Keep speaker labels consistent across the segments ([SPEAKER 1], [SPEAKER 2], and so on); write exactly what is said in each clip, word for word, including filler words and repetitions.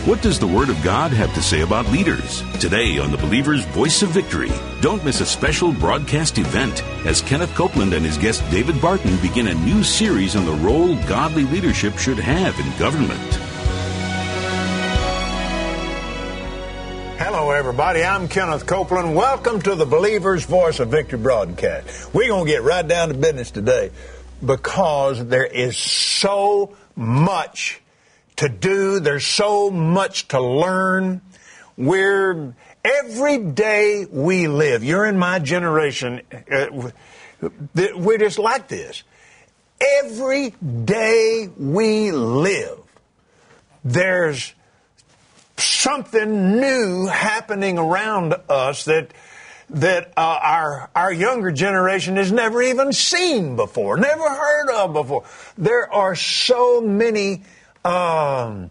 [SPEAKER 1] What does the Word of God have to say about leaders? Today on the Believer's Voice of Victory. Don't miss a special broadcast event as Kenneth Copeland and his guest David Barton begin a new series on the role godly leadership should have in government.
[SPEAKER 2] Hello, everybody. I'm Kenneth Copeland. Welcome to the Believer's Voice of Victory broadcast. We're going to get right down to business today because there is so much to do. There's so much to learn. We're, every day we live, you're in my generation, uh, we're just like this. Every day we live, there's something new happening around us that that uh, our our younger generation has never even seen before, never heard of before. There are so many um,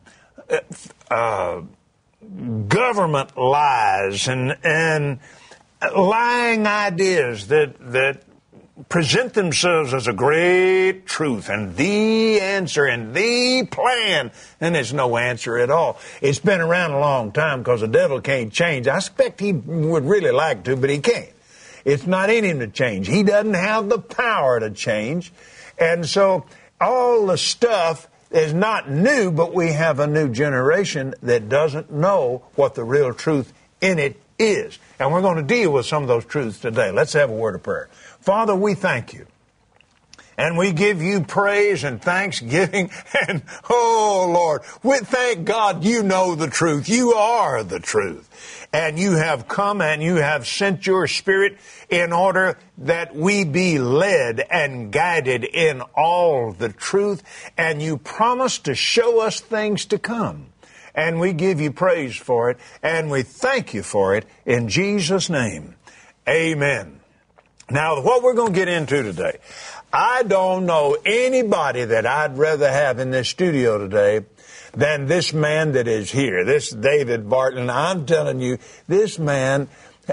[SPEAKER 2] uh, government lies and and lying ideas that that present themselves as a great truth and the answer and the plan, and there's no answer at all. It's been around a long time because the devil can't change. I expect he would really like to, but he can't. It's not in him to change. He doesn't have the power to change. And so all the stuff is not new, but we have a new generation that doesn't know what the real truth in it is. And we're going to deal with some of those truths today. Let's have a word of prayer. Father, we thank you. And we give you praise and thanksgiving. And, oh, Lord, we thank God you know the truth. You are the truth. And you have come and you have sent your Spirit in order that we be led and guided in all the truth. And you promise to show us things to come. And we give you praise for it. And we thank you for it in Jesus' name. Amen. Now, what we're going to get into today, I don't know anybody that I'd rather have in this studio today than this man that is here, this David Barton. I'm telling you, this man,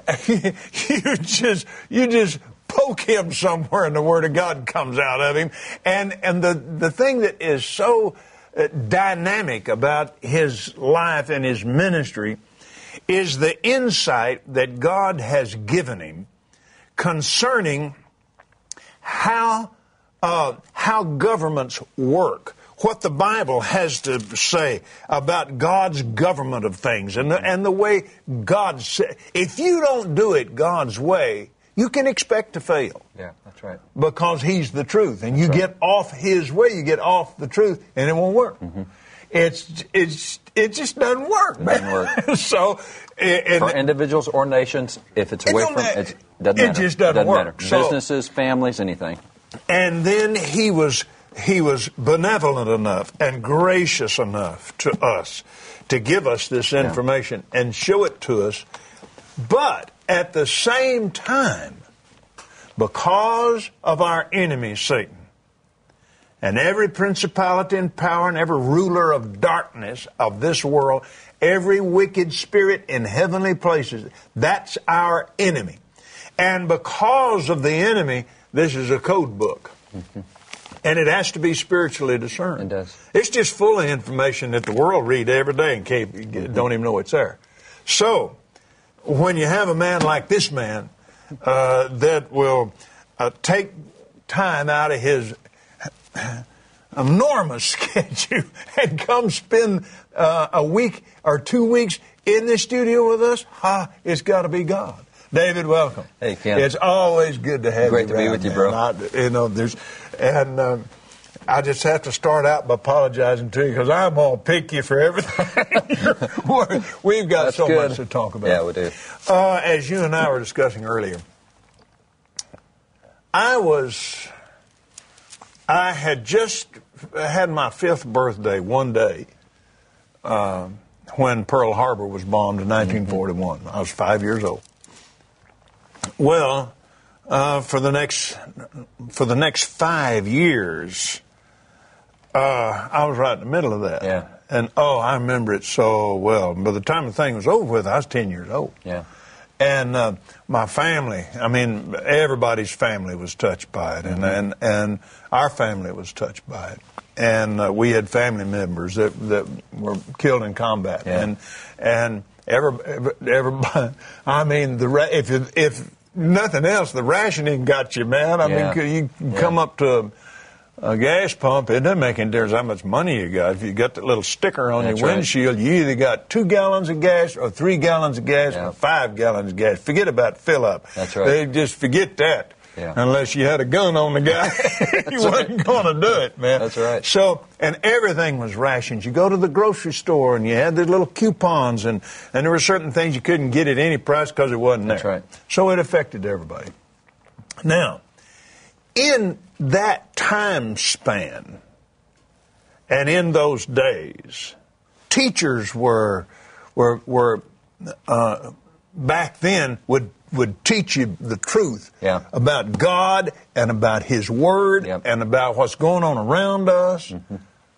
[SPEAKER 2] you just, you just poke him somewhere and the Word of God comes out of him. And, and the, the thing that is so dynamic about his life and his ministry is the insight that God has given him concerning how uh, how governments work, what the Bible has to say about God's government of things, and the, and the way God said. If you don't do it God's way, you can expect to fail.
[SPEAKER 3] Yeah, that's right. Because
[SPEAKER 2] He's the truth, and you
[SPEAKER 3] that's
[SPEAKER 2] get
[SPEAKER 3] right.
[SPEAKER 2] off His way, you get off the truth, and it won't work.
[SPEAKER 3] Mm-hmm.
[SPEAKER 2] It's it's it just doesn't work.
[SPEAKER 3] It doesn't work.
[SPEAKER 2] so and,
[SPEAKER 3] for individuals or nations, if it's away
[SPEAKER 2] it
[SPEAKER 3] from it, it doesn't
[SPEAKER 2] it
[SPEAKER 3] matter.
[SPEAKER 2] just doesn't,
[SPEAKER 3] doesn't
[SPEAKER 2] work.
[SPEAKER 3] Matter.
[SPEAKER 2] So,
[SPEAKER 3] businesses, families, anything.
[SPEAKER 2] And then he was he was benevolent enough and gracious enough to us to give us this information yeah. and show it to us. But at the same time, because of our enemy, Satan, and every principality and power and every ruler of darkness of this world, every wicked spirit in heavenly places, that's our enemy. And because of the enemy, this is a code book. Mm-hmm. And it has to be spiritually discerned.
[SPEAKER 3] It does.
[SPEAKER 2] It's just full of information that the world read every day and can't, mm-hmm. don't even know it's there. So, when you have a man like this man uh, that will uh, take time out of his enormous schedule and come spend uh, a week or two weeks in the studio with us, ha, it's got to be God. David, welcome.
[SPEAKER 3] Hey, Ken.
[SPEAKER 2] It's always good to have
[SPEAKER 3] Great
[SPEAKER 2] you.
[SPEAKER 3] Great to be with you, bro.
[SPEAKER 2] I, you know, there's, and um, I just have to start out by apologizing to you because I'm gonna pick you for everything. We've got
[SPEAKER 3] That's
[SPEAKER 2] so
[SPEAKER 3] good.
[SPEAKER 2] much to talk about.
[SPEAKER 3] Yeah, we do.
[SPEAKER 2] Uh, as you and I were discussing earlier, I was, I had just had my fifth birthday one day uh, when Pearl Harbor was bombed in nineteen forty-one. Mm-hmm. I was five years old. Well, uh, for the next for the next five years, uh, I was right in the middle of that.
[SPEAKER 3] Yeah.
[SPEAKER 2] And oh, I remember it so well. By the time the thing was over with, I was ten years old.
[SPEAKER 3] Yeah.
[SPEAKER 2] And uh, my family, I mean, everybody's family was touched by it, and mm-hmm. and, and our family was touched by it. And uh, we had family members that that were killed in combat,
[SPEAKER 3] yeah.
[SPEAKER 2] and and every, everybody. I mean, the if if nothing else, the rationing got you, man. I
[SPEAKER 3] yeah.
[SPEAKER 2] mean, you
[SPEAKER 3] yeah.
[SPEAKER 2] come up to a, a gas pump, it doesn't make any difference how much money you got. If you got that little sticker on
[SPEAKER 3] That's
[SPEAKER 2] your
[SPEAKER 3] right.
[SPEAKER 2] windshield, you either got two gallons of gas or three gallons of gas
[SPEAKER 3] yeah.
[SPEAKER 2] or five gallons of gas. Forget about fill up.
[SPEAKER 3] That's right.
[SPEAKER 2] They just forget that.
[SPEAKER 3] Yeah.
[SPEAKER 2] Unless you had a gun on the guy, you wasn't
[SPEAKER 3] right.
[SPEAKER 2] going to do it, man.
[SPEAKER 3] That's right.
[SPEAKER 2] So, and everything was rations. You go to the grocery store and you had the little coupons, and, and there were certain things you couldn't get at any price because it wasn't there.
[SPEAKER 3] That's right.
[SPEAKER 2] So it affected everybody. Now, in that time span and in those days, teachers were were were uh, back then would would teach you the truth
[SPEAKER 3] yeah.
[SPEAKER 2] about God and about His Word
[SPEAKER 3] yep.
[SPEAKER 2] and about what's going on around us.
[SPEAKER 3] Mm-hmm.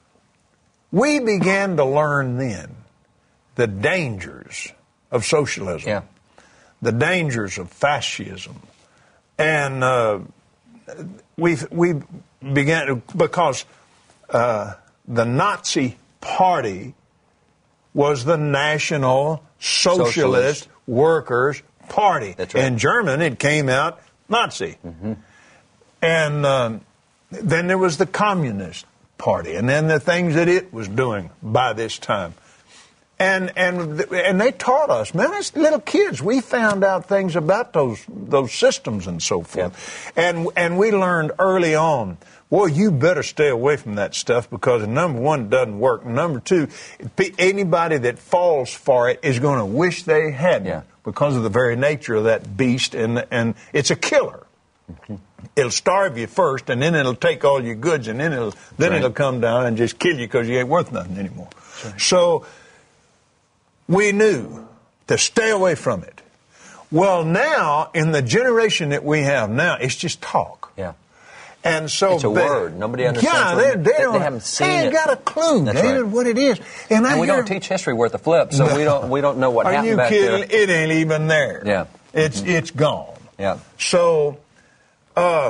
[SPEAKER 2] We began to learn then the dangers of socialism,
[SPEAKER 3] yeah.
[SPEAKER 2] the dangers of fascism, and uh, we we began to, because uh, the Nazi Party was the National Socialist,
[SPEAKER 3] Socialist.
[SPEAKER 2] Workers' Party.
[SPEAKER 3] That's right.
[SPEAKER 2] In German, it came out Nazi.
[SPEAKER 3] Mm-hmm.
[SPEAKER 2] And um, then there was the Communist Party, and then the things that it was doing by this time. And and and they taught us, man, as little kids, we found out things about those those systems and so forth.
[SPEAKER 3] Yeah.
[SPEAKER 2] And and we learned early on, well, you better stay away from that stuff because, number one, it doesn't work. Number two, anybody that falls for it is going to wish they hadn't
[SPEAKER 3] yeah.
[SPEAKER 2] because of the very nature of that beast, and and it's a killer. Mm-hmm. It'll starve you first, and then it'll take all your goods, and then it'll then
[SPEAKER 3] right.
[SPEAKER 2] it'll come down and just kill you because you ain't worth nothing anymore. Right. So we knew to stay away from it. Well, now, in the generation that we have now, it's just talk.
[SPEAKER 3] Yeah.
[SPEAKER 2] And so
[SPEAKER 3] it's a
[SPEAKER 2] they,
[SPEAKER 3] word. Nobody understands.
[SPEAKER 2] Yeah,
[SPEAKER 3] what,
[SPEAKER 2] they, they,
[SPEAKER 3] they,
[SPEAKER 2] don't,
[SPEAKER 3] they haven't seen
[SPEAKER 2] they ain't
[SPEAKER 3] it.
[SPEAKER 2] got a clue,
[SPEAKER 3] That's
[SPEAKER 2] David,
[SPEAKER 3] right.
[SPEAKER 2] what it is. And, I
[SPEAKER 3] and we
[SPEAKER 2] hear,
[SPEAKER 3] don't teach history worth a flip, so we don't we don't know what
[SPEAKER 2] Are
[SPEAKER 3] happened
[SPEAKER 2] you
[SPEAKER 3] back
[SPEAKER 2] kidding?
[SPEAKER 3] there.
[SPEAKER 2] It ain't even there.
[SPEAKER 3] Yeah.
[SPEAKER 2] It's
[SPEAKER 3] mm-hmm.
[SPEAKER 2] it's gone.
[SPEAKER 3] Yeah.
[SPEAKER 2] So, uh,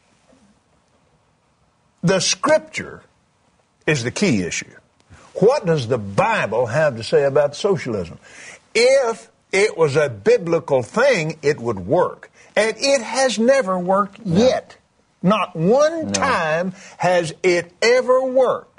[SPEAKER 2] the Scripture is the key issue. What does the Bible have to say about socialism? If it was a biblical thing, it would work. And it has never worked
[SPEAKER 3] no.
[SPEAKER 2] yet. Not one
[SPEAKER 3] no.
[SPEAKER 2] time has it ever worked.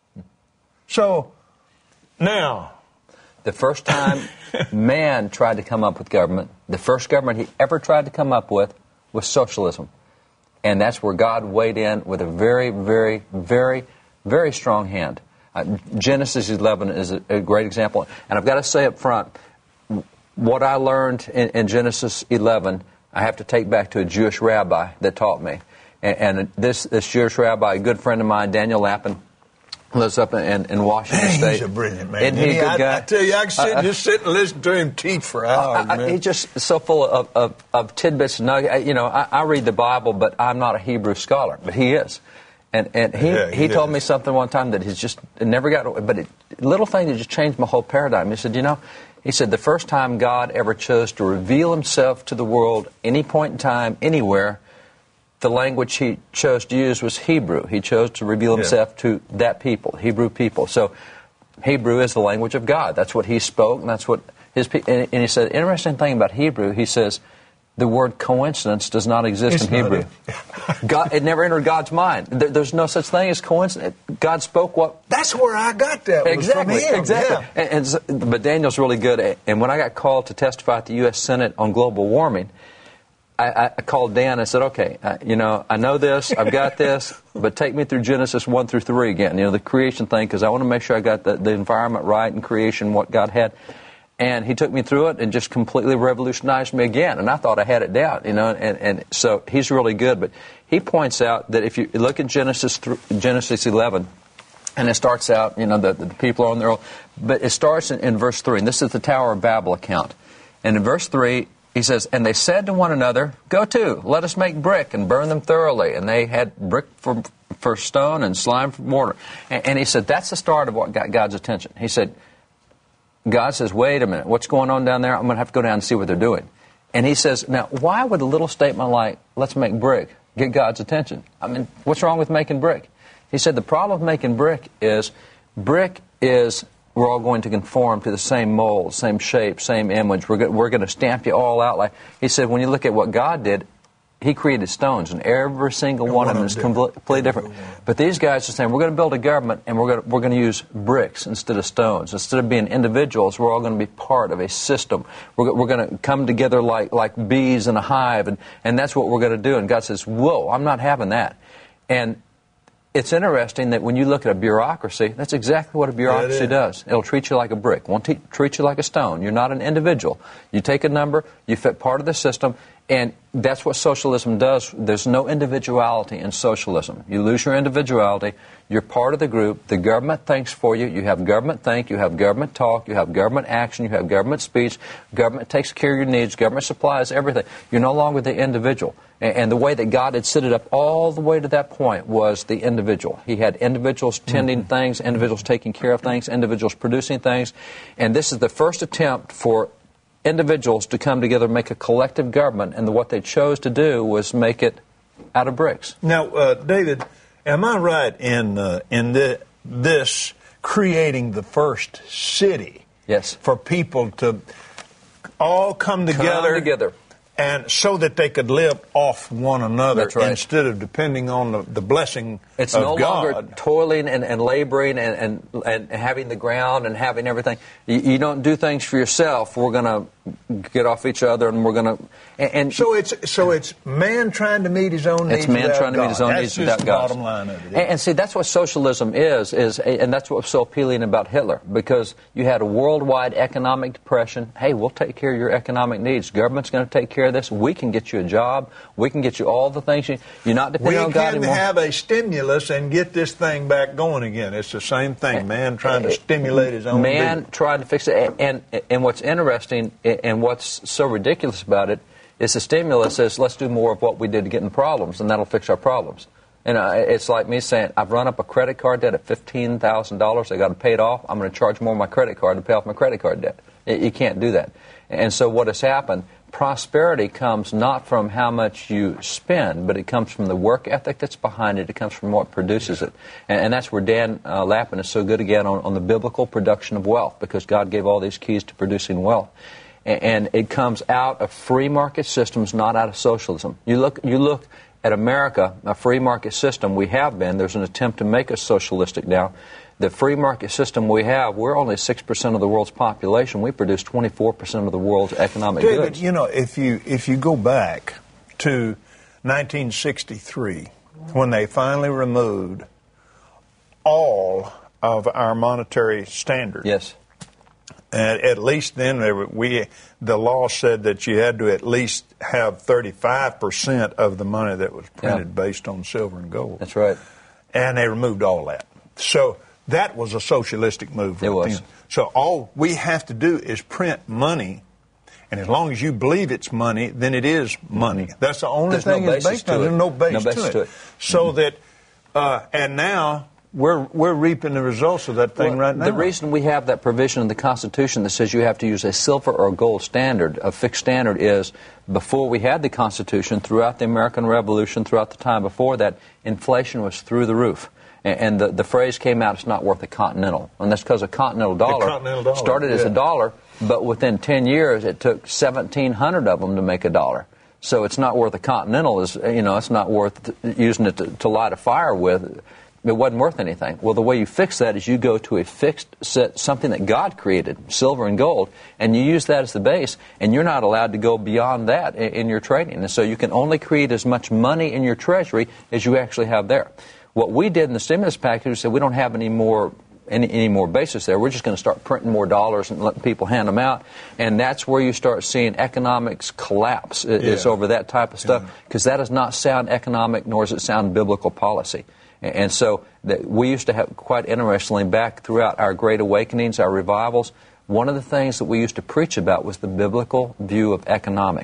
[SPEAKER 2] So, now...
[SPEAKER 3] The first time man tried to come up with government, the first government he ever tried to come up with was socialism. And that's where God weighed in with a very, very, very, very strong hand. Uh, Genesis eleven is a, a great example. And I've got to say up front, what I learned in, in Genesis eleven, I have to take back to a Jewish rabbi that taught me. And, and this, this Jewish rabbi, a good friend of mine, Daniel Lappin, lives up in, in Washington
[SPEAKER 2] Hey,
[SPEAKER 3] State.
[SPEAKER 2] he's a brilliant man.
[SPEAKER 3] Isn't he a good
[SPEAKER 2] I,
[SPEAKER 3] guy?
[SPEAKER 2] I tell you, I can sit,
[SPEAKER 3] uh,
[SPEAKER 2] just sit and listen to him teach for hours,
[SPEAKER 3] I, I,
[SPEAKER 2] man.
[SPEAKER 3] he's just so full of, of, of tidbits. And nuggets. You know, I, I read the Bible, but I'm not a Hebrew scholar, but he is. And and he,
[SPEAKER 2] yeah, he,
[SPEAKER 3] he told
[SPEAKER 2] is.
[SPEAKER 3] me something one time that he's just it never got, but it, little thing that just changed my whole paradigm. He said, you know, he said the first time God ever chose to reveal himself to the world, any point in time, anywhere, the language he chose to use was Hebrew. He chose to reveal himself yeah. to that people, Hebrew people. So Hebrew is the language of God. That's what he spoke, and that's what his people... And, and he said, interesting thing about Hebrew, he says, the word coincidence does not exist
[SPEAKER 2] it's
[SPEAKER 3] in Hebrew. God, it never entered God's mind. There, there's no such thing as coincidence. God spoke what...
[SPEAKER 2] That's where I got that.
[SPEAKER 3] Exactly,
[SPEAKER 2] was from him.
[SPEAKER 3] exactly.
[SPEAKER 2] Yeah.
[SPEAKER 3] And, and so, but Daniel's really good. At, and when I got called to testify at the U S Senate on global warming, I, I called Dan and I said, okay, uh, you know, I know this, I've got this, but take me through Genesis one through three again, you know, the creation thing, because I want to make sure I got the, the environment right and creation, what God had. And he took me through it and just completely revolutionized me again. And I thought I had it down, you know, and, and so he's really good. But he points out that if you look at Genesis Genesis eleven, and it starts out, you know, the, the people are on their own, but it starts in, in verse three, and this is the Tower of Babel account. And in verse three, he says, and they said to one another, go to, let us make brick and burn them thoroughly. And they had brick for, for stone and slime for mortar. And, and he said, that's the start of what got God's attention. He said, God says, wait a minute, what's going on down there? I'm going to have to go down and see what they're doing. And he says, now, why would a little statement like, let's make brick, get God's attention? I mean, what's wrong with making brick? He said the problem with making brick is brick is we're all going to conform to the same mold, same shape, same image. We're, go- we're going to stamp you all out. Like he said, when you look at what God did, He created stones, and every single one, one of them is completely different. But these guys are saying, we're going to build a government, and we're going to, we're going to use bricks instead of stones. Instead of being individuals, we're all going to be part of a system. We're, we're going to come together like, like bees in a hive, and, and that's what we're going to do. And God says, whoa, I'm not having that. And it's interesting that when you look at a bureaucracy, that's exactly what a bureaucracy yeah, it does. It'll treat you like a brick. It won't te- treat you like a stone. You're not an individual. You take a number, you fit part of the system, and that's what socialism does. There's no individuality in socialism. You lose your individuality. You're part of the group. The government thinks for you. You have government think. You have government talk. You have government action. You have government speech. Government takes care of your needs. Government supplies everything. You're no longer the individual. And the way that God had set it up all the way to that point was the individual. He had individuals tending mm-hmm. things, individuals taking care of things, individuals producing things. And this is the first attempt for individuals to come together and make a collective government, and the, what they chose to do was make it out of bricks.
[SPEAKER 2] Now, uh, David, am I right in uh, in the, this creating the first city?
[SPEAKER 3] Yes.
[SPEAKER 2] For people to all come together,
[SPEAKER 3] come together.
[SPEAKER 2] And so that they could live off one another.
[SPEAKER 3] That's right.
[SPEAKER 2] Instead of depending on the, the blessing
[SPEAKER 3] it's
[SPEAKER 2] of
[SPEAKER 3] no
[SPEAKER 2] God.
[SPEAKER 3] longer toiling and, and laboring and, and, and having the ground and having everything. You, you don't do things for yourself. We're going to get off each other, and we're going to... And, and
[SPEAKER 2] so it's so it's man trying to meet his own needs.
[SPEAKER 3] It's man trying
[SPEAKER 2] God.
[SPEAKER 3] to meet his own
[SPEAKER 2] that's
[SPEAKER 3] needs
[SPEAKER 2] just
[SPEAKER 3] without
[SPEAKER 2] the
[SPEAKER 3] God.
[SPEAKER 2] Bottom line of it.
[SPEAKER 3] And, and see, that's what socialism is, is, and that's what's so appealing about Hitler, because you had a worldwide economic depression. Hey, we'll take care of your economic needs. Government's going to take care of this. We can get you a job. We can get you all the things you, you're not depending
[SPEAKER 2] we
[SPEAKER 3] on God anymore.
[SPEAKER 2] We can have a stimulus and get this thing back going again. It's the same thing. Man trying to stimulate his own.
[SPEAKER 3] Man
[SPEAKER 2] business.
[SPEAKER 3] trying to fix it. And, and and what's interesting and what's so ridiculous about it is the stimulus says, let's do more of what we did to get in problems, and that'll fix our problems. And uh, it's like me saying, I've run up a credit card debt at fifteen thousand dollars. I got to pay it off. I'm going to charge more on my credit card to pay off my credit card debt. You can't do that. And so what has happened, prosperity comes not from how much you spend, but it comes from the work ethic that's behind it. It comes from what produces it. And, and that's where Dan uh, Lappin is so good again on, on the biblical production of wealth, because God gave all these keys to producing wealth. And, and it comes out of free market systems, not out of socialism. You look, you look at America, a free market system we have been. There's an attempt to make us socialistic now. The free market system we have, we're only six percent of the world's population. We produce twenty-four percent of the world's economic
[SPEAKER 2] David,
[SPEAKER 3] goods.
[SPEAKER 2] you know, if you if you go back to nineteen sixty-three, when they finally removed all of our monetary standards.
[SPEAKER 3] Yes.
[SPEAKER 2] And at least then, they were, we the law said that you had to at least have thirty-five percent of the money that was printed yeah. based on silver and gold.
[SPEAKER 3] That's right.
[SPEAKER 2] And they removed all that. So that was a socialistic move.
[SPEAKER 3] It
[SPEAKER 2] right
[SPEAKER 3] was.
[SPEAKER 2] then. So all we have to do is print money, and as long as you believe it's money, then it is money. Mm-hmm. That's the only
[SPEAKER 3] There's
[SPEAKER 2] thing
[SPEAKER 3] no
[SPEAKER 2] it's based on.
[SPEAKER 3] It.
[SPEAKER 2] There's no base,
[SPEAKER 3] no base
[SPEAKER 2] to, it.
[SPEAKER 3] to it.
[SPEAKER 2] So
[SPEAKER 3] mm-hmm.
[SPEAKER 2] that, uh, and now we're we're reaping the results of that thing
[SPEAKER 3] well,
[SPEAKER 2] right now.
[SPEAKER 3] The reason we have that provision in the Constitution that says you have to use a silver or a gold standard, a fixed standard, is before we had the Constitution, throughout the American Revolution, throughout the time before that, inflation was through the roof. And the, the phrase came out, it's not worth a continental. And that's because a continental dollar,
[SPEAKER 2] continental dollar
[SPEAKER 3] started
[SPEAKER 2] yeah.
[SPEAKER 3] as a dollar, but within ten years it took seventeen hundred of them to make a dollar. So it's not worth a continental. Is you know, it's not worth using it to, to light a fire with. It wasn't worth anything. Well, the way you fix that is you go to a fixed set, something that God created, silver and gold, and you use that as the base, and you're not allowed to go beyond that in, in your trading. And so you can only create as much money in your treasury as you actually have there. What we did in the stimulus package was said we don't have any more any, any more basis there. We're just going to start printing more dollars and letting people hand them out. And that's where you start seeing economics collapse. It, yeah. It's over that type of stuff, because yeah. that is not sound economic, nor does it sound biblical policy. And, and so that we used to have, quite interestingly, back throughout our Great Awakenings, our revivals, one of the things that we used to preach about was the biblical view of economics.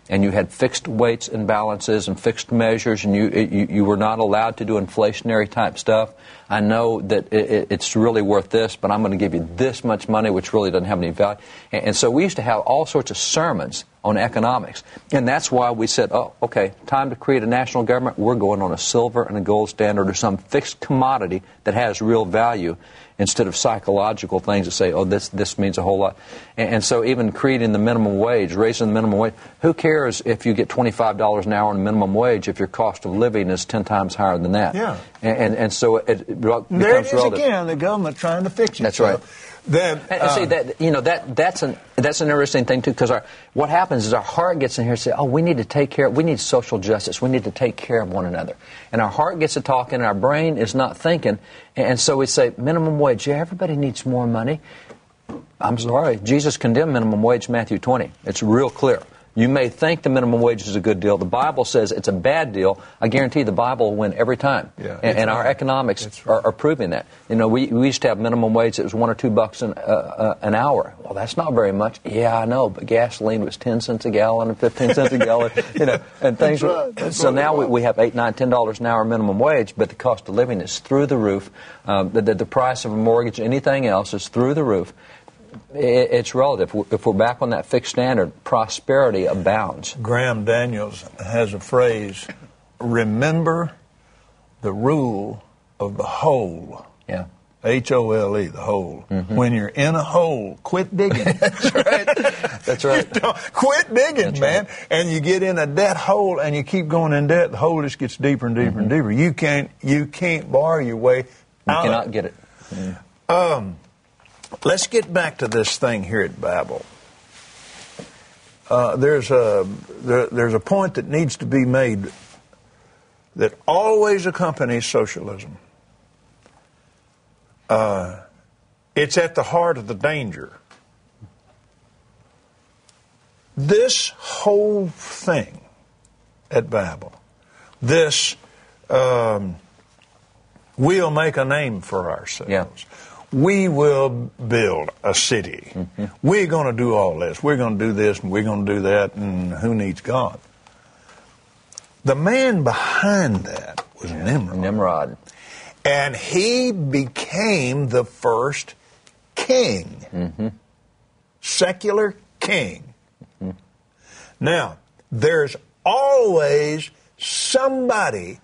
[SPEAKER 3] and you had fixed weights and balances and fixed measures, and you you, you were not allowed to do inflationary type stuff. I know that it, it's really worth this, but I'm going to give you this much money, which really doesn't have any value. And, and so we used to have all sorts of sermons on economics. And that's why we said, oh, okay, time to create a national government. We're going on a silver and a gold standard or some fixed commodity that has real value instead of psychological things that say, oh, this this means a whole lot. And, and so even creating the minimum wage, raising the minimum wage, who cares if you get twenty-five dollars an hour on minimum wage if your cost of living is ten times higher than that?
[SPEAKER 2] Yeah.
[SPEAKER 3] And, and, and so it, it becomes
[SPEAKER 2] there it is
[SPEAKER 3] relative.
[SPEAKER 2] Again, the government trying to fix it.
[SPEAKER 3] That's right.
[SPEAKER 2] Then,
[SPEAKER 3] and,
[SPEAKER 2] uh,
[SPEAKER 3] and see that you know that that's an that's an interesting thing too, because our what happens is our heart gets in here and say, oh, we need to take care, we need social justice, we need to take care of one another, and our heart gets to talking, and our brain is not thinking, and, and so we say minimum wage. Yeah, everybody needs more money. I'm sorry, Jesus condemned minimum wage, Matthew twenty. It's real clear. You may think the minimum wage is a good deal. The Bible says it's a bad deal. I guarantee the Bible will win every time.
[SPEAKER 2] Yeah,
[SPEAKER 3] and and
[SPEAKER 2] right.
[SPEAKER 3] our economics
[SPEAKER 2] Right.
[SPEAKER 3] are, are proving that. You know, we, we used to have minimum wage that was one or two bucks an, uh, uh, an hour. Well, that's not very much. Yeah, I know, but gasoline was ten cents a gallon and fifteen cents a gallon. You know, and things.
[SPEAKER 2] That's right. That's
[SPEAKER 3] so
[SPEAKER 2] right.
[SPEAKER 3] now we, we have eight, nine, ten dollars an hour minimum wage, but the cost of living is through the roof. Um, the, the the price of a mortgage, anything else, is through the roof. It's relative. If we're back on that fixed standard, prosperity abounds.
[SPEAKER 2] Graham Daniels has a phrase, remember the rule of the hole.
[SPEAKER 3] Yeah.
[SPEAKER 2] H O L E, the hole. Mm-hmm. When you're in a hole, quit digging.
[SPEAKER 3] That's right. That's right.
[SPEAKER 2] You know, quit digging,
[SPEAKER 3] That's
[SPEAKER 2] man.
[SPEAKER 3] Right.
[SPEAKER 2] And you get in a debt hole and you keep going in debt, the hole just gets deeper and deeper mm-hmm. and deeper. You can't you can't borrow your way
[SPEAKER 3] you
[SPEAKER 2] out.
[SPEAKER 3] You cannot
[SPEAKER 2] of,
[SPEAKER 3] get it. Mm.
[SPEAKER 2] Um Let's get back to this thing here at Babel. Uh, there's a there, there's a point that needs to be made that always accompanies socialism. Uh, it's at the heart of the danger. This whole thing at Babel, this um, we'll make a name for ourselves.
[SPEAKER 3] Yeah.
[SPEAKER 2] We will build a city. Mm-hmm. We're going to do all this. We're going to do this and we're going to do that, and who needs God? The man behind that was Nimrod.
[SPEAKER 3] Nimrod.
[SPEAKER 2] And he became the first king. Mm-hmm. Secular king. Mm-hmm. Now, there's always somebody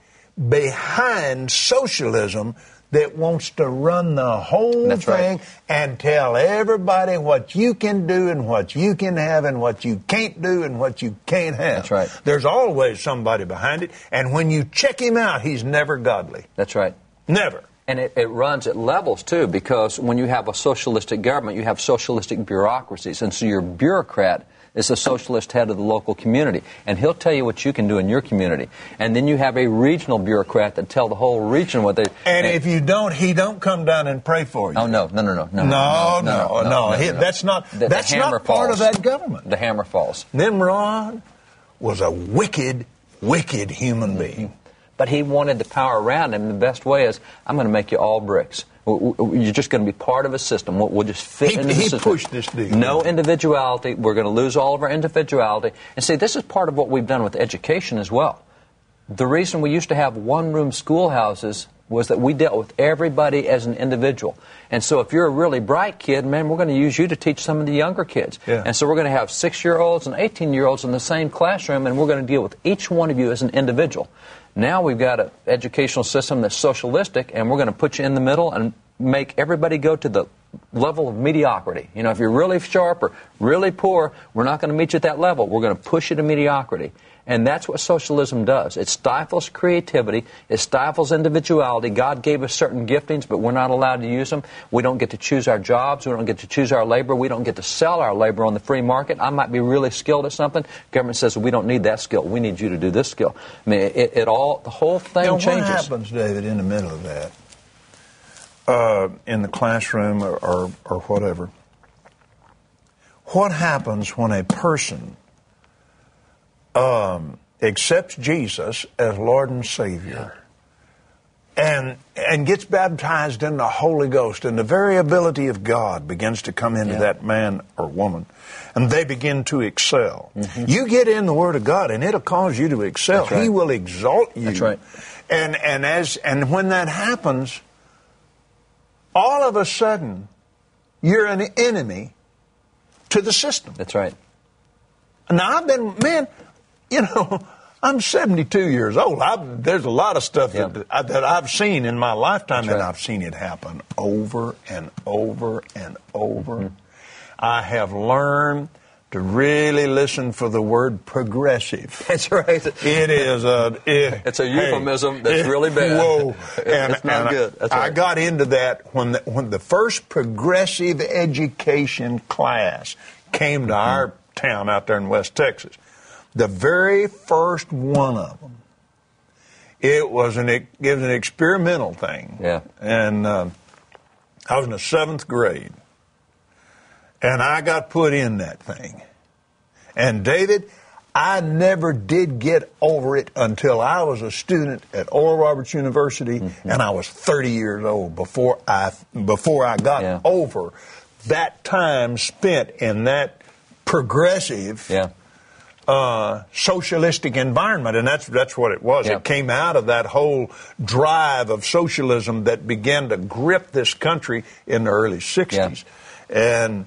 [SPEAKER 2] behind socialism that wants to run the whole
[SPEAKER 3] That's
[SPEAKER 2] thing
[SPEAKER 3] right.
[SPEAKER 2] and tell everybody what you can do and what you can have and what you can't do and what you can't have.
[SPEAKER 3] That's right.
[SPEAKER 2] There's always somebody behind it, and when you check him out, he's never godly.
[SPEAKER 3] That's right.
[SPEAKER 2] Never.
[SPEAKER 3] And it, it runs at levels, too, because when you have a socialistic government, you have socialistic bureaucracies. And so your bureaucrat is the socialist head of the local community, and he'll tell you what you can do in your community. And then you have a regional bureaucrat that tell the whole region what they...
[SPEAKER 2] And, and if you don't, he don't come down and pray for you.
[SPEAKER 3] Oh, no, no, no, no. No,
[SPEAKER 2] no, no,
[SPEAKER 3] no. no,
[SPEAKER 2] no,
[SPEAKER 3] no,
[SPEAKER 2] he,
[SPEAKER 3] no.
[SPEAKER 2] That's not,
[SPEAKER 3] the,
[SPEAKER 2] that's
[SPEAKER 3] the hammer
[SPEAKER 2] not part
[SPEAKER 3] falls.
[SPEAKER 2] of that government.
[SPEAKER 3] The hammer falls.
[SPEAKER 2] Nimrod was a wicked, wicked human being.
[SPEAKER 3] But he wanted the power around him. The best way is, I'm going to make you all bricks. You're just going to be part of a system. We'll, we'll just fit
[SPEAKER 2] he,
[SPEAKER 3] into the
[SPEAKER 2] he
[SPEAKER 3] system.
[SPEAKER 2] He pushed this deal.
[SPEAKER 3] No individuality. We're going to lose all of our individuality. And see, this is part of what we've done with education as well. The reason we used to have one-room schoolhouses was that we dealt with everybody as an individual. And so if you're a really bright kid, man, we're going to use you to teach some of the younger kids.
[SPEAKER 2] Yeah.
[SPEAKER 3] And so we're going to have six-year-olds and eighteen-year-olds in the same classroom, and we're going to deal with each one of you as an individual. Now we've got an educational system that's socialistic, and we're going to put you in the middle and make everybody go to the level of mediocrity. You know, if you're really sharp or really poor, we're not going to meet you at that level. We're going to push you to mediocrity. And that's what socialism does. It stifles creativity. It stifles individuality. God gave us certain giftings, but we're not allowed to use them. We don't get to choose our jobs. We don't get to choose our labor. We don't get to sell our labor on the free market. I might be really skilled at something. Government says, we don't need that skill. We need you to do this skill. I mean, it, it all, the whole thing
[SPEAKER 2] now,
[SPEAKER 3] changes.
[SPEAKER 2] What happens, David, in the middle of that? Uh, in the classroom or, or, or whatever. What happens when a person um, accepts Jesus as Lord and Savior, and and gets baptized in the Holy Ghost, and the very ability of God begins to come into
[SPEAKER 3] Yeah.
[SPEAKER 2] that man or woman, and they begin to excel.
[SPEAKER 3] Mm-hmm.
[SPEAKER 2] You get in the Word of God, and it'll cause you to excel.
[SPEAKER 3] That's right.
[SPEAKER 2] He will exalt you.
[SPEAKER 3] That's right.
[SPEAKER 2] And and as and when that happens, all of a sudden, you're an enemy to the system.
[SPEAKER 3] That's right.
[SPEAKER 2] Now, I've been, man, you know, I'm seventy-two years old. I've, there's a lot of stuff
[SPEAKER 3] Yeah.
[SPEAKER 2] that, I, that I've seen in my lifetime,
[SPEAKER 3] That's
[SPEAKER 2] and
[SPEAKER 3] right.
[SPEAKER 2] I've seen it happen over and over and over.
[SPEAKER 3] Mm-hmm.
[SPEAKER 2] I have learned to really listen for the word progressive.
[SPEAKER 3] That's right.
[SPEAKER 2] It is a... It,
[SPEAKER 3] It's a euphemism
[SPEAKER 2] hey,
[SPEAKER 3] that's
[SPEAKER 2] it-
[SPEAKER 3] really bad.
[SPEAKER 2] Whoa. And,
[SPEAKER 3] It's not
[SPEAKER 2] and
[SPEAKER 3] good. That's
[SPEAKER 2] I, I
[SPEAKER 3] right.
[SPEAKER 2] got into that when the, when the first progressive education class came to our town out there in West Texas. The very first one of them, it was an, it was an experimental thing.
[SPEAKER 3] Yeah.
[SPEAKER 2] And um, I was in the seventh grade. And I got put in that thing. And David, I never did get over it until I was a student at Oral Roberts University, mm-hmm. and I was thirty years old before I before I got
[SPEAKER 3] Yeah.
[SPEAKER 2] over that time spent in that progressive
[SPEAKER 3] Yeah.
[SPEAKER 2] uh, socialistic environment, and that's that's what it was.
[SPEAKER 3] Yeah.
[SPEAKER 2] It came out of that whole drive of socialism that began to grip this country in the early sixties, and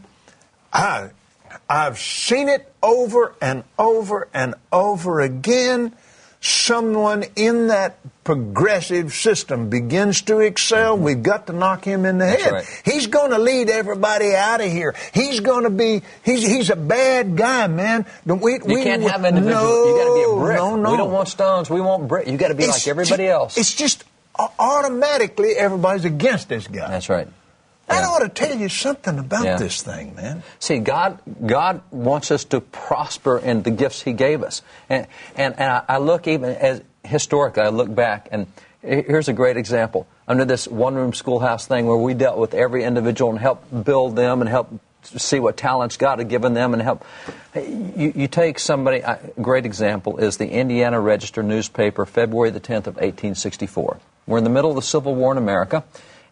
[SPEAKER 2] I, I've seen it over and over and over again. Someone in that progressive system begins to excel. Mm-hmm. We've got to knock him in the
[SPEAKER 3] That's
[SPEAKER 2] head.
[SPEAKER 3] right.
[SPEAKER 2] He's going to lead everybody out of here. He's going to be, he's he's a bad guy, man. We,
[SPEAKER 3] You
[SPEAKER 2] we,
[SPEAKER 3] can't have individuals.
[SPEAKER 2] No,
[SPEAKER 3] You got to be a brick.
[SPEAKER 2] No, no.
[SPEAKER 3] We don't want stones. We want brick. You got to be
[SPEAKER 2] It's
[SPEAKER 3] like everybody
[SPEAKER 2] ju-
[SPEAKER 3] else.
[SPEAKER 2] It's just uh, automatically everybody's against this guy.
[SPEAKER 3] That's right.
[SPEAKER 2] That
[SPEAKER 3] Yeah.
[SPEAKER 2] ought to tell you something about
[SPEAKER 3] Yeah.
[SPEAKER 2] this thing, man.
[SPEAKER 3] See, God, God wants us to prosper in the gifts He gave us, and and, and I, I look even as historically. I look back, and here's a great example under this one-room schoolhouse thing where we dealt with every individual and helped build them and help see what talents God had given them and help. You, you take somebody. A great example is the Indiana Register newspaper, February the tenth of eighteen sixty-four. We're in the middle of the Civil War in America.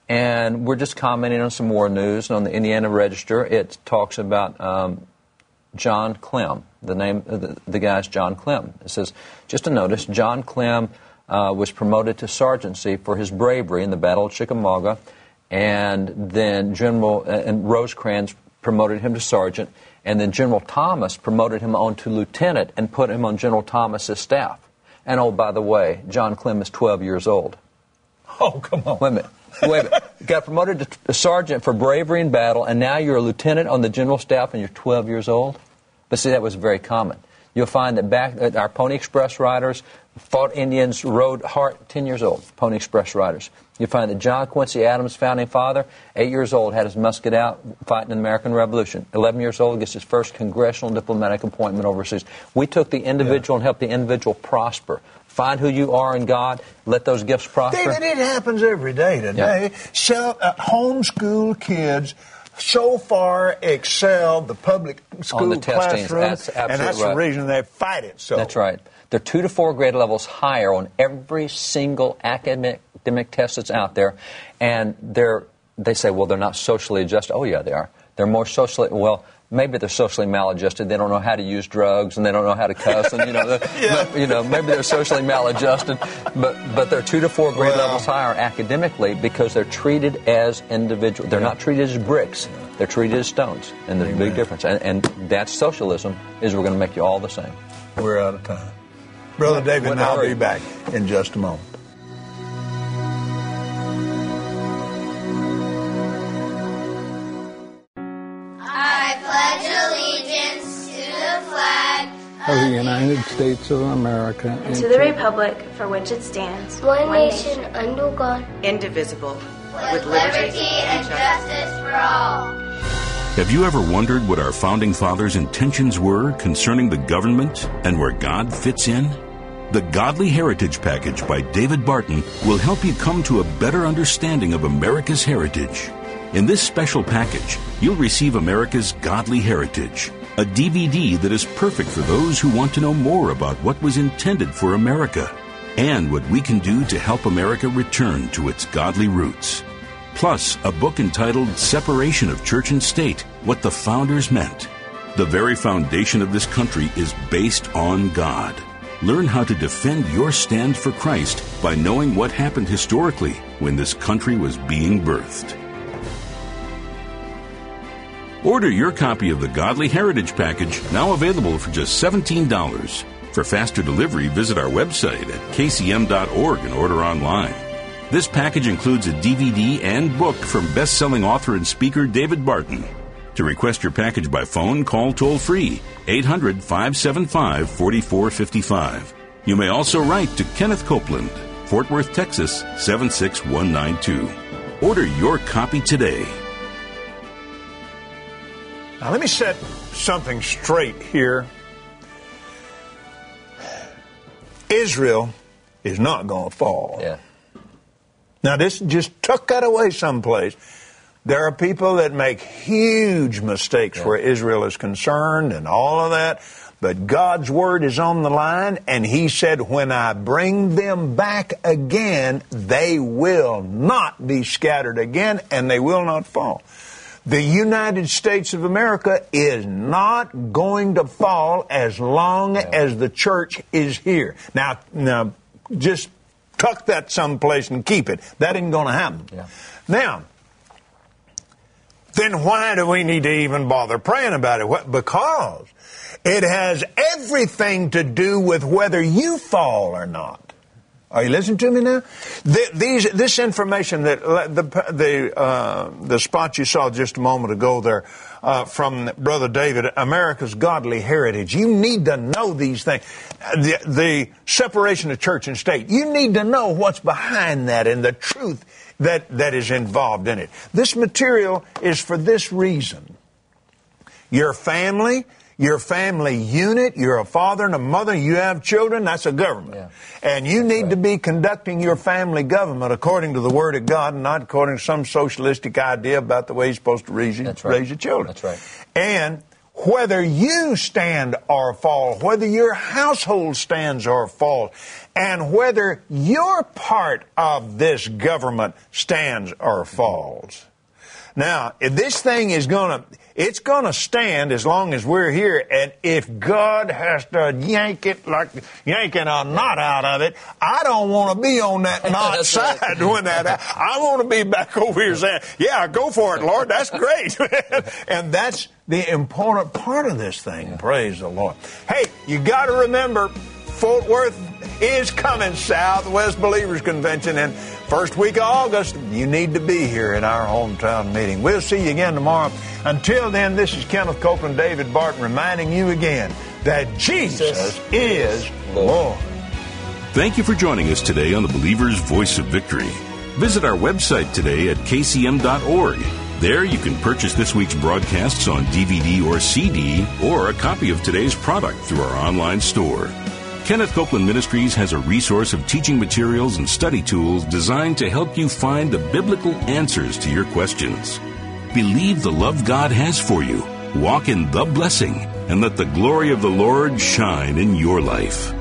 [SPEAKER 3] And we're just commenting on some war news. And on the Indiana Register, it talks about um, John Clem. The name of the, the guy's John Clem. It says, just to notice, John Clem uh, was promoted to sergeantcy for his bravery in the Battle of Chickamauga. And then General uh, and Rosecrans promoted him to sergeant. And then General Thomas promoted him on to lieutenant and put him on General Thomas's staff. And oh, by the way, John Clem is twelve years old.
[SPEAKER 2] Oh, come on.
[SPEAKER 3] Wait a minute. Wait a minute. Got promoted to a sergeant for bravery in battle, and now you're a lieutenant on the general staff and you're twelve years old? But see, that was very common. You'll find that back uh, our Pony Express riders fought Indians, rode hard, ten years old, Pony Express riders. You find that John Quincy Adams, founding father, eight years old, had his musket out fighting in the American Revolution. eleven years old, gets his first congressional diplomatic appointment overseas. We took the individual yeah. and helped the individual prosper. Find who you are in God. Let those gifts prosper.
[SPEAKER 2] David, it happens every day today.
[SPEAKER 3] Yeah.
[SPEAKER 2] So, uh, homeschool kids so far excel the public school
[SPEAKER 3] On the testings.
[SPEAKER 2] classroom,
[SPEAKER 3] That's absolutely
[SPEAKER 2] and that's
[SPEAKER 3] right.
[SPEAKER 2] the reason they fight it so.
[SPEAKER 3] That's right. They're two to four grade levels higher on every single academic, academic test that's out there, and they're they say, well, they're not socially adjusted. Oh, yeah, they are. They're more socially well. Maybe they're socially maladjusted. They don't know how to use drugs, and they don't know how to cuss, and you know,
[SPEAKER 2] yeah.
[SPEAKER 3] you know, maybe they're socially maladjusted. But but they're two to four grade
[SPEAKER 2] well,
[SPEAKER 3] levels higher academically because they're treated as individuals. They're
[SPEAKER 2] yeah.
[SPEAKER 3] not treated as bricks. They're treated as stones, and there's
[SPEAKER 2] Amen.
[SPEAKER 3] a big difference. And, and that's socialism. Is we're going to make you all the same.
[SPEAKER 2] We're out of time. Brother
[SPEAKER 3] What-
[SPEAKER 2] David
[SPEAKER 3] what
[SPEAKER 2] and I'll
[SPEAKER 3] hurry?
[SPEAKER 2] be back in just a moment.
[SPEAKER 4] I pledge allegiance to the flag
[SPEAKER 5] of the United States of America
[SPEAKER 6] and to the republic for which it stands,
[SPEAKER 4] one nation under God,
[SPEAKER 7] indivisible,
[SPEAKER 4] with liberty and justice for all.
[SPEAKER 1] Have you ever wondered what our founding fathers' intentions were concerning the government and where God fits in? The Godly Heritage Package by David Barton will help you come to a better understanding of America's heritage. In this special package, you'll receive America's Godly Heritage, a D V D that is perfect for those who want to know more about what was intended for America. and what we can do to help America return to its godly roots. Plus, a book entitled Separation of Church and State, What the Founders Meant. The very foundation of this country is based on God. Learn how to defend your stand for Christ by knowing what happened historically when this country was being birthed. Order your copy of the Godly Heritage Package, now available for just seventeen dollars. For faster delivery, visit our website at k c m dot org and order online. This package includes a D V D and book from best-selling author and speaker David Barton. To request your package by phone, call toll-free eight hundred, five seven five, four four five five. You may also write to Kenneth Copeland, Fort Worth, Texas, seven six one nine two. Order your copy today.
[SPEAKER 2] Now, let me set something straight here. Israel is not going to fall.
[SPEAKER 3] Yeah.
[SPEAKER 2] Now, this just tuck that away someplace. There are people that make huge mistakes yeah. where Israel is concerned and all of that. But God's word is on the line, and he said, when I bring them back again, they will not be scattered again, and they will not fall. The United States of America is not going to fall as long yeah. as the church is here. Now, now, just tuck that someplace and keep it. That ain't going to happen. Yeah. Now, then why do we need to even bother praying about it? What? Because it has everything to do with whether you fall or not. Are you listening to me now? The, these, this information that the the uh, the spot you saw just a moment ago there uh, from Brother David, America's Godly Heritage. You need to know these things. The, the separation of church and state. You need to know what's behind that and the truth that that is involved in it. This material is for this reason. Your family. Your family unit, you're a father and a mother, you have children, that's a government. Yeah. And you need right. to be conducting your family government according to the Word of God and not according to some socialistic idea about the way you're supposed to raise, you, right. raise your children.
[SPEAKER 3] That's right.
[SPEAKER 2] And whether you stand or fall, whether your household stands or falls, and whether your part of this government stands or falls. Now, if this thing is going to, it's going to stand as long as we're here, and if God has to yank it like yanking a knot out of it, I don't want to be on that knot side right. when that happens. I want to be back over here saying, yeah, go for it, Lord, that's great. And that's the important part of this thing, yeah. Praise the Lord. Hey, you got to remember, Fort Worth is coming, Southwest Believers Convention, and first week of August, you need to be here in our hometown meeting. We'll see you again tomorrow. Until then, this is Kenneth Copeland, David Barton, reminding you again that Jesus is Lord.
[SPEAKER 1] Thank you for joining us today on the Believer's Voice of Victory. Visit our website today at k c m dot org. There you can purchase this week's broadcasts on D V D or C D, or a copy of today's product through our online store. Kenneth Copeland Ministries has a resource of teaching materials and study tools designed to help you find the biblical answers to your questions. Believe the love God has for you, walk in the blessing, and let the glory of the Lord shine in your life.